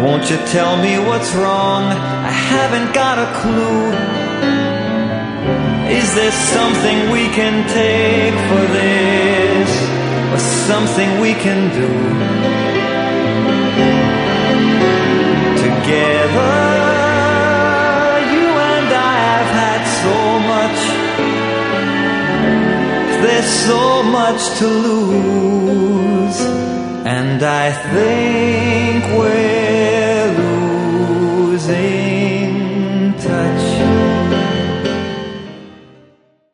Won't you tell me what's wrong? I haven't got a clue. Is there something we can take for this, or something we can do together? You and I have had so much. There's so much to lose, and I think we're losing.